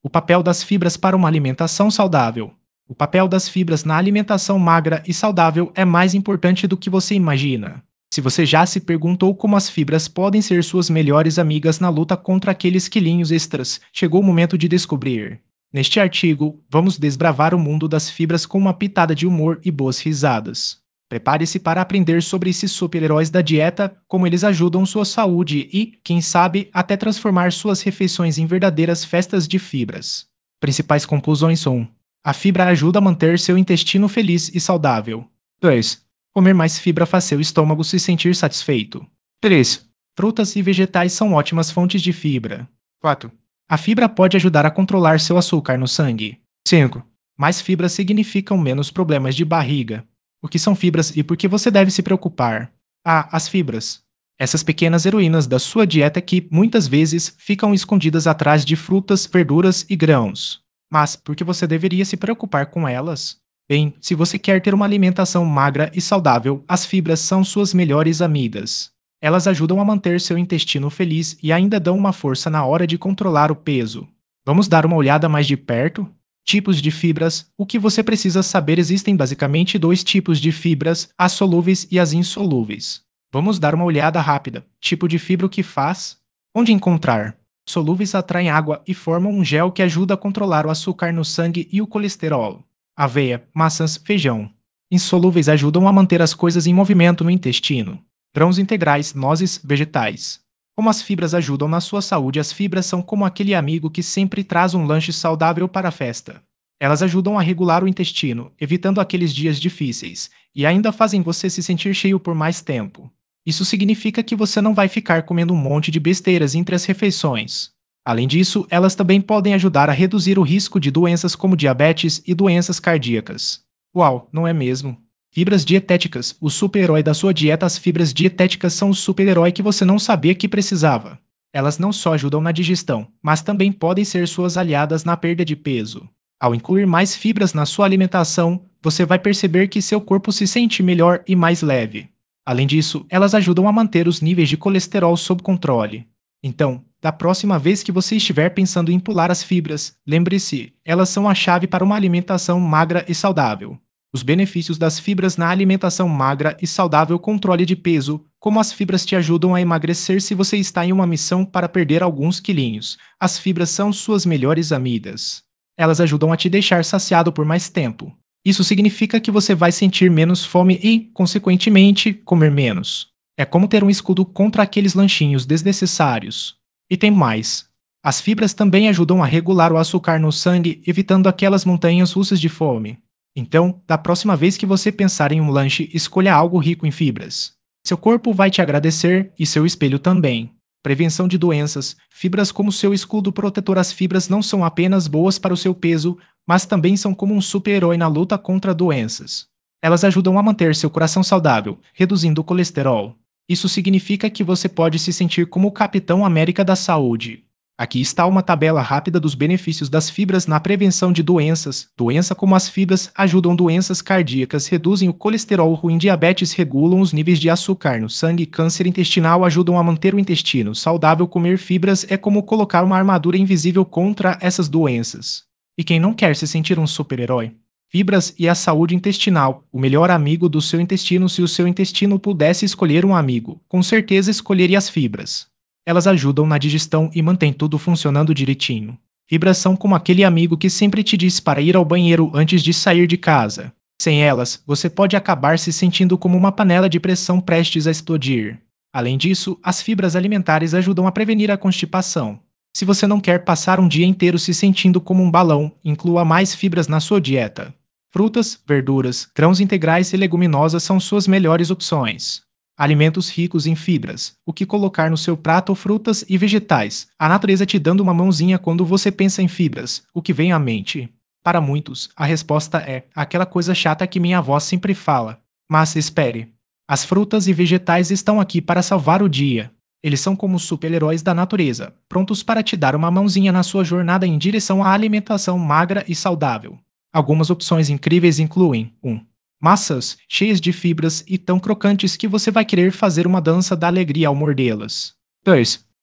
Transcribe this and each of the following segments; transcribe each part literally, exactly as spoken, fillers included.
O papel das fibras para uma alimentação saudável. O papel das fibras na alimentação magra e saudável é mais importante do que você imagina. Se você já se perguntou como as fibras podem ser suas melhores amigas na luta contra aqueles quilinhos extras, chegou o momento de descobrir. Neste artigo, vamos desbravar o mundo das fibras com uma pitada de humor e boas risadas. Prepare-se para aprender sobre esses super-heróis da dieta, como eles ajudam sua saúde e, quem sabe, até transformar suas refeições em verdadeiras festas de fibras. Principais conclusões são: a fibra ajuda a manter seu intestino feliz e saudável. dois. Comer mais fibra faz seu estômago se sentir satisfeito. três. Frutas e vegetais são ótimas fontes de fibra. quatro. A fibra pode ajudar a controlar seu açúcar no sangue. cinco. Mais fibras significam menos problemas de barriga. O que são fibras e por que você deve se preocupar? Ah, as fibras. Essas pequenas heroínas da sua dieta que, muitas vezes, ficam escondidas atrás de frutas, verduras e grãos. Mas por que você deveria se preocupar com elas? Bem, se você quer ter uma alimentação magra e saudável, as fibras são suas melhores amigas. Elas ajudam a manter seu intestino feliz e ainda dão uma força na hora de controlar o peso. Vamos dar uma olhada mais de perto? Tipos de fibras. O que você precisa saber: existem basicamente dois tipos de fibras, as solúveis e as insolúveis. Vamos dar uma olhada rápida. Tipo de fibra: o que faz? Onde encontrar? Solúveis atraem água e formam um gel que ajuda a controlar o açúcar no sangue e o colesterol. Aveia, maçãs, feijão. Insolúveis ajudam a manter as coisas em movimento no intestino. Grãos integrais, nozes, vegetais. Como as fibras ajudam na sua saúde, as fibras são como aquele amigo que sempre traz um lanche saudável para a festa. Elas ajudam a regular o intestino, evitando aqueles dias difíceis, e ainda fazem você se sentir cheio por mais tempo. Isso significa que você não vai ficar comendo um monte de besteiras entre as refeições. Além disso, elas também podem ajudar a reduzir o risco de doenças como diabetes e doenças cardíacas. Uau, não é mesmo? Fibras dietéticas, o super-herói da sua dieta. As fibras dietéticas são o super-herói que você não sabia que precisava. Elas não só ajudam na digestão, mas também podem ser suas aliadas na perda de peso. Ao incluir mais fibras na sua alimentação, você vai perceber que seu corpo se sente melhor e mais leve. Além disso, elas ajudam a manter os níveis de colesterol sob controle. Então, da próxima vez que você estiver pensando em pular as fibras, lembre-se, elas são a chave para uma alimentação magra e saudável. Os benefícios das fibras na alimentação magra e saudável: controle de peso. Como as fibras te ajudam a emagrecer se você está em uma missão para perder alguns quilinhos. As fibras são suas melhores amigas. Elas ajudam a te deixar saciado por mais tempo. Isso significa que você vai sentir menos fome e, consequentemente, comer menos. É como ter um escudo contra aqueles lanchinhos desnecessários. E tem mais. As fibras também ajudam a regular o açúcar no sangue, evitando aquelas montanhas russas de fome. Então, da próxima vez que você pensar em um lanche, escolha algo rico em fibras. Seu corpo vai te agradecer e seu espelho também. Prevenção de doenças. Fibras como seu escudo protetor. As fibras não são apenas boas para o seu peso, mas também são como um super-herói na luta contra doenças. Elas ajudam a manter seu coração saudável, reduzindo o colesterol. Isso significa que você pode se sentir como o Capitão América da saúde. Aqui está uma tabela rápida dos benefícios das fibras na prevenção de doenças. Doença como as fibras ajudam doenças cardíacas, reduzem o colesterol ruim, diabetes, regulam os níveis de açúcar no sangue, câncer intestinal, ajudam a manter o intestino saudável. Comer fibras é como colocar uma armadura invisível contra essas doenças. E quem não quer se sentir um super-herói? Fibras e a saúde intestinal, o melhor amigo do seu intestino. Se o seu intestino pudesse escolher um amigo, com certeza escolheria as fibras. Elas ajudam na digestão e mantêm tudo funcionando direitinho. Fibras são como aquele amigo que sempre te diz para ir ao banheiro antes de sair de casa. Sem elas, você pode acabar se sentindo como uma panela de pressão prestes a explodir. Além disso, as fibras alimentares ajudam a prevenir a constipação. Se você não quer passar um dia inteiro se sentindo como um balão, inclua mais fibras na sua dieta. Frutas, verduras, grãos integrais e leguminosas são suas melhores opções. Alimentos ricos em fibras. O que colocar no seu prato? Frutas e vegetais. A natureza te dando uma mãozinha quando você pensa em fibras. O que vem à mente? Para muitos, a resposta é aquela coisa chata que minha avó sempre fala. Mas espere. As frutas e vegetais estão aqui para salvar o dia. Eles são como os super-heróis da natureza, prontos para te dar uma mãozinha na sua jornada em direção à alimentação magra e saudável. Algumas opções incríveis incluem um. Maçãs, cheias de fibras e tão crocantes que você vai querer fazer uma dança da alegria ao mordê-las. dois.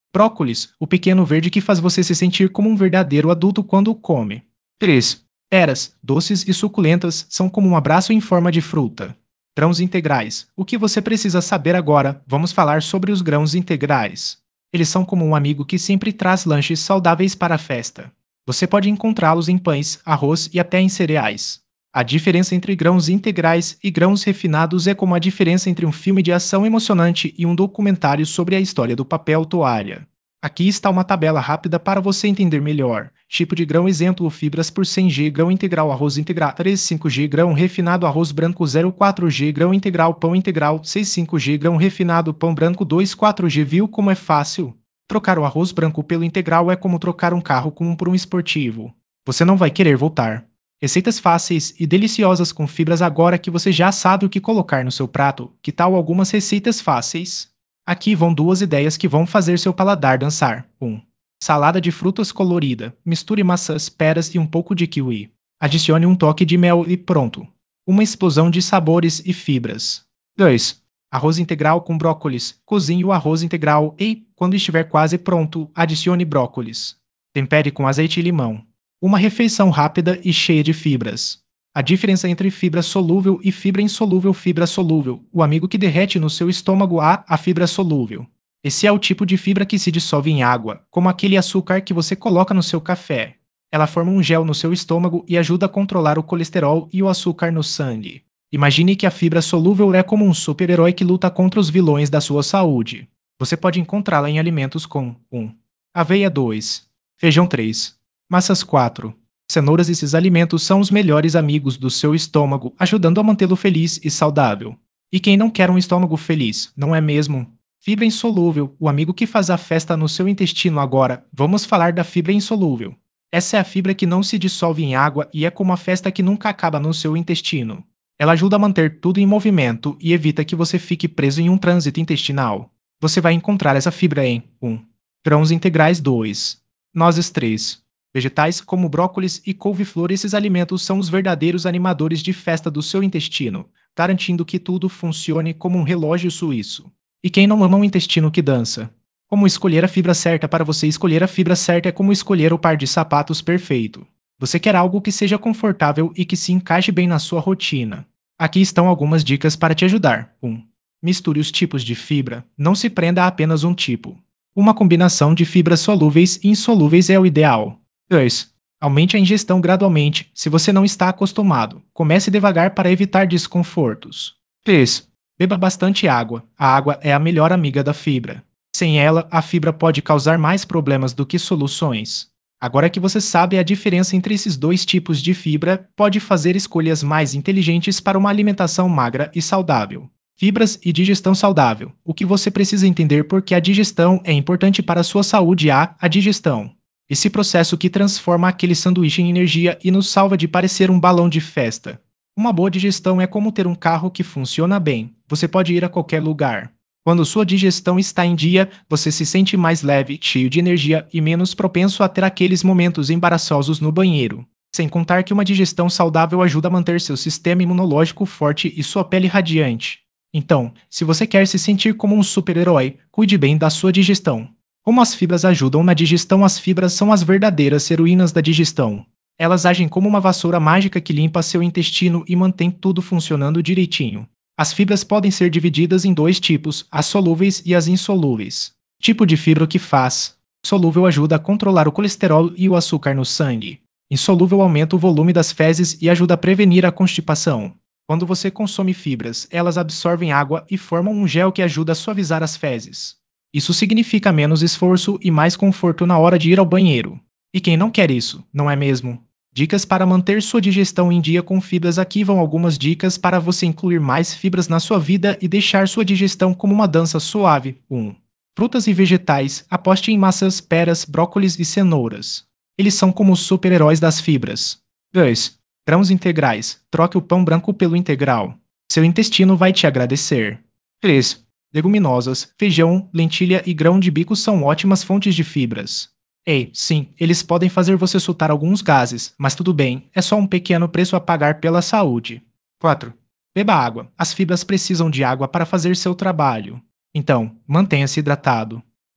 Brócolis, o pequeno verde que faz você se sentir como um verdadeiro adulto quando o come. três. Peras, doces e suculentas, são como um abraço em forma de fruta. Grãos integrais. O que você precisa saber agora? Vamos falar sobre os grãos integrais. Eles são como um amigo que sempre traz lanches saudáveis para a festa. Você pode encontrá-los em pães, arroz e até em cereais. A diferença entre grãos integrais e grãos refinados é como a diferença entre um filme de ação emocionante e um documentário sobre a história do papel toalha. Aqui está uma tabela rápida para você entender melhor. Tipo de grão exemplo fibras por cem gramas grão integral arroz integral três vírgula cinco gramas grão refinado arroz branco zero vírgula quatro gramas grão integral pão integral seis vírgula cinco gramas grão refinado pão branco dois vírgula quatro gramas. Viu como é fácil? Trocar o arroz branco pelo integral é como trocar um carro comum por um esportivo. Você não vai querer voltar. Receitas fáceis e deliciosas com fibras agora que você já sabe o que colocar no seu prato. Que tal algumas receitas fáceis? Aqui vão duas ideias que vão fazer seu paladar dançar. um. Salada de frutas colorida. Misture maçãs, peras e um pouco de kiwi. Adicione um toque de mel e pronto. Uma explosão de sabores e fibras. dois. Arroz integral com brócolis. Cozinhe o arroz integral e, quando estiver quase pronto, adicione brócolis. Tempere com azeite e limão. Uma refeição rápida e cheia de fibras. A diferença entre fibra solúvel e fibra insolúvel. Fibra solúvel, o amigo que derrete no seu estômago. A, a fibra solúvel. Esse é o tipo de fibra que se dissolve em água, como aquele açúcar que você coloca no seu café. Ela forma um gel no seu estômago e ajuda a controlar o colesterol e o açúcar no sangue. Imagine que a fibra solúvel é como um super-herói que luta contra os vilões da sua saúde. Você pode encontrá-la em alimentos com um. Aveia dois. Feijão três. Massas quatro. Cenouras. Esses alimentos são os melhores amigos do seu estômago, ajudando a mantê-lo feliz e saudável. E quem não quer um estômago feliz, não é mesmo? Fibra insolúvel, o amigo que faz a festa no seu intestino. Agora, vamos falar da fibra insolúvel. Essa é a fibra que não se dissolve em água e é como a festa que nunca acaba no seu intestino. Ela ajuda a manter tudo em movimento e evita que você fique preso em um trânsito intestinal. Você vai encontrar essa fibra em um. Grãos integrais dois. Nozes três. Vegetais como brócolis e couve-flor. Esses alimentos são os verdadeiros animadores de festa do seu intestino, garantindo que tudo funcione como um relógio suíço. E quem não ama um intestino que dança? Como escolher a fibra certa? Para você escolher a fibra certa é como escolher o par de sapatos perfeito. Você quer algo que seja confortável e que se encaixe bem na sua rotina. Aqui estão algumas dicas para te ajudar. um. Misture os tipos de fibra. Não se prenda a apenas um tipo. Uma combinação de fibras solúveis e insolúveis é o ideal. dois. Aumente a ingestão gradualmente, se você não está acostumado. Comece devagar para evitar desconfortos. três. Beba bastante água. A água é a melhor amiga da fibra. Sem ela, a fibra pode causar mais problemas do que soluções. Agora que você sabe a diferença entre esses dois tipos de fibra, pode fazer escolhas mais inteligentes para uma alimentação magra e saudável. Fibras e digestão saudável. O que você precisa entender porque a digestão é importante para a sua saúde. A, a digestão. Esse processo que transforma aquele sanduíche em energia e nos salva de parecer um balão de festa. Uma boa digestão é como ter um carro que funciona bem. Você pode ir a qualquer lugar. Quando sua digestão está em dia, você se sente mais leve, cheio de energia e menos propenso a ter aqueles momentos embaraçosos no banheiro. Sem contar que uma digestão saudável ajuda a manter seu sistema imunológico forte e sua pele radiante. Então, se você quer se sentir como um super-herói, cuide bem da sua digestão. Como as fibras ajudam na digestão? As fibras são as verdadeiras heroínas da digestão. Elas agem como uma vassoura mágica que limpa seu intestino e mantém tudo funcionando direitinho. As fibras podem ser divididas em dois tipos, as solúveis e as insolúveis. Tipo de fibra que faz. Solúvel ajuda a controlar o colesterol e o açúcar no sangue. Insolúvel aumenta o volume das fezes e ajuda a prevenir a constipação. Quando você consome fibras, elas absorvem água e formam um gel que ajuda a suavizar as fezes. Isso significa menos esforço e mais conforto na hora de ir ao banheiro. E quem não quer isso, não é mesmo? Dicas para manter sua digestão em dia com fibras. Aqui vão algumas dicas para você incluir mais fibras na sua vida e deixar sua digestão como uma dança suave. um. Frutas e vegetais. Aposte em maçãs, peras, brócolis e cenouras. Eles são como os super-heróis das fibras. dois. Grãos integrais. Troque o pão branco pelo integral. Seu intestino vai te agradecer. três. Leguminosas. Feijão, lentilha e grão de bico são ótimas fontes de fibras. Ei, sim, eles podem fazer você soltar alguns gases, mas tudo bem, é só um pequeno preço a pagar pela saúde. quatro. Beba água. As fibras precisam de água para fazer seu trabalho. Então, mantenha-se hidratado.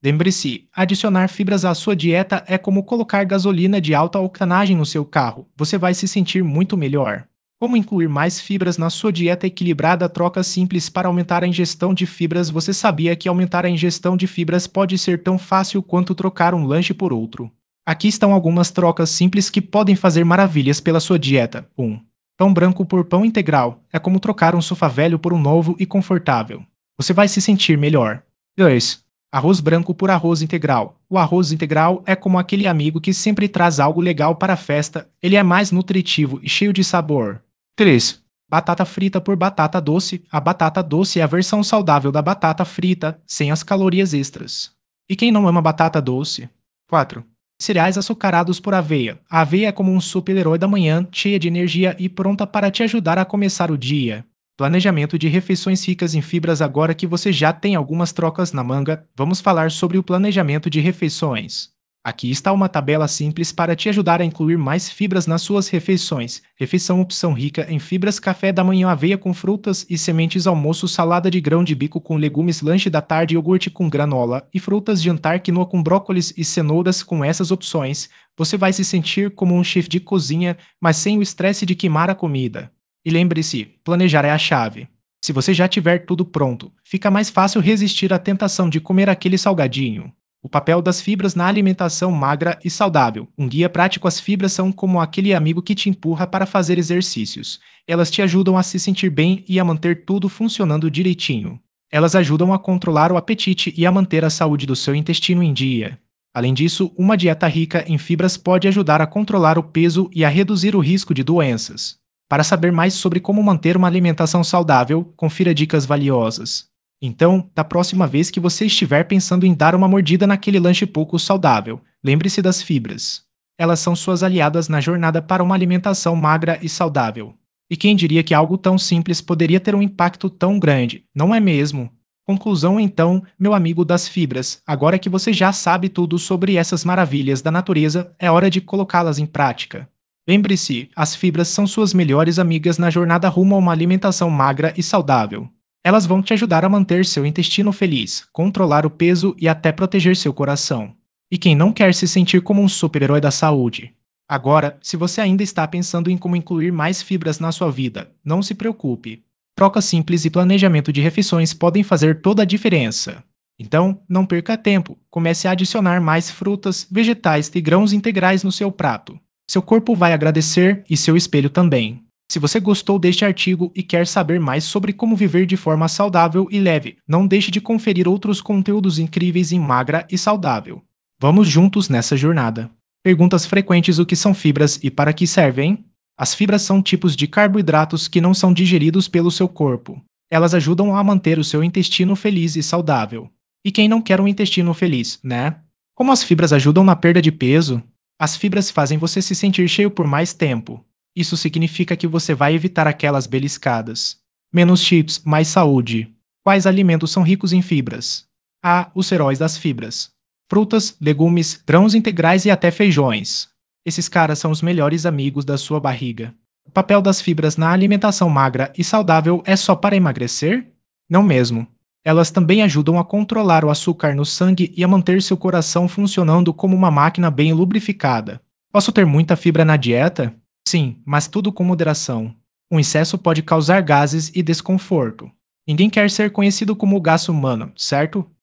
Lembre-se, adicionar fibras à sua dieta é como colocar gasolina de alta octanagem no seu carro. Você vai se sentir muito melhor. Como incluir mais fibras na sua dieta equilibrada? Troca simples para aumentar a ingestão de fibras. Você sabia que aumentar a ingestão de fibras pode ser tão fácil quanto trocar um lanche por outro? Aqui estão algumas trocas simples que podem fazer maravilhas pela sua dieta. um. Pão branco por pão integral. É como trocar um sofá velho por um novo e confortável. Você vai se sentir melhor. dois. Arroz branco por arroz integral. O arroz integral é como aquele amigo que sempre traz algo legal para a festa. Ele é mais nutritivo e cheio de sabor. três. Batata frita por batata doce. A batata doce é a versão saudável da batata frita, sem as calorias extras. E quem não ama batata doce? quatro. Cereais açucarados por aveia. A aveia é como um super-herói da manhã, cheia de energia e pronta para te ajudar a começar o dia. Planejamento de refeições ricas em fibras. Agora que você já tem algumas trocas na manga, vamos falar sobre o planejamento de refeições. Aqui está uma tabela simples para te ajudar a incluir mais fibras nas suas refeições. Refeição: opção rica em fibras, café da manhã, aveia com frutas e sementes, almoço, salada de grão de bico com legumes, lanche da tarde, iogurte com granola e frutas, jantar, quinoa com brócolis e cenouras. Com essas opções, você vai se sentir como um chefe de cozinha, mas sem o estresse de queimar a comida. E lembre-se, planejar é a chave. Se você já tiver tudo pronto, fica mais fácil resistir à tentação de comer aquele salgadinho. O papel das fibras na alimentação magra e saudável. Um guia prático: as fibras são como aquele amigo que te empurra para fazer exercícios. Elas te ajudam a se sentir bem e a manter tudo funcionando direitinho. Elas ajudam a controlar o apetite e a manter a saúde do seu intestino em dia. Além disso, uma dieta rica em fibras pode ajudar a controlar o peso e a reduzir o risco de doenças. Para saber mais sobre como manter uma alimentação saudável, confira dicas valiosas. Então, da próxima vez que você estiver pensando em dar uma mordida naquele lanche pouco saudável, lembre-se das fibras. Elas são suas aliadas na jornada para uma alimentação magra e saudável. E quem diria que algo tão simples poderia ter um impacto tão grande, não é mesmo? Conclusão então, meu amigo das fibras, agora que você já sabe tudo sobre essas maravilhas da natureza, é hora de colocá-las em prática. Lembre-se, as fibras são suas melhores amigas na jornada rumo a uma alimentação magra e saudável. Elas vão te ajudar a manter seu intestino feliz, controlar o peso e até proteger seu coração. E quem não quer se sentir como um super-herói da saúde? Agora, se você ainda está pensando em como incluir mais fibras na sua vida, não se preocupe. Troca simples e planejamento de refeições podem fazer toda a diferença. Então, não perca tempo, comece a adicionar mais frutas, vegetais e grãos integrais no seu prato. Seu corpo vai agradecer e seu espelho também. Se você gostou deste artigo e quer saber mais sobre como viver de forma saudável e leve, não deixe de conferir outros conteúdos incríveis em Magra e Saudável. Vamos juntos nessa jornada. Perguntas frequentes: o que são fibras e para que servem? As fibras são tipos de carboidratos que não são digeridos pelo seu corpo. Elas ajudam a manter o seu intestino feliz e saudável. E quem não quer um intestino feliz, né? Como as fibras ajudam na perda de peso? As fibras fazem você se sentir cheio por mais tempo. Isso significa que você vai evitar aquelas beliscadas. Menos chips, mais saúde. Quais alimentos são ricos em fibras? A. Os heróis das fibras. Frutas, legumes, grãos integrais e até feijões. Esses caras são os melhores amigos da sua barriga. O papel das fibras na alimentação magra e saudável é só para emagrecer? Não mesmo. Elas também ajudam a controlar o açúcar no sangue e a manter seu coração funcionando como uma máquina bem lubrificada. Posso ter muita fibra na dieta? Sim, mas tudo com moderação. O excesso pode causar gases e desconforto. Ninguém quer ser conhecido como o gasto humano, certo?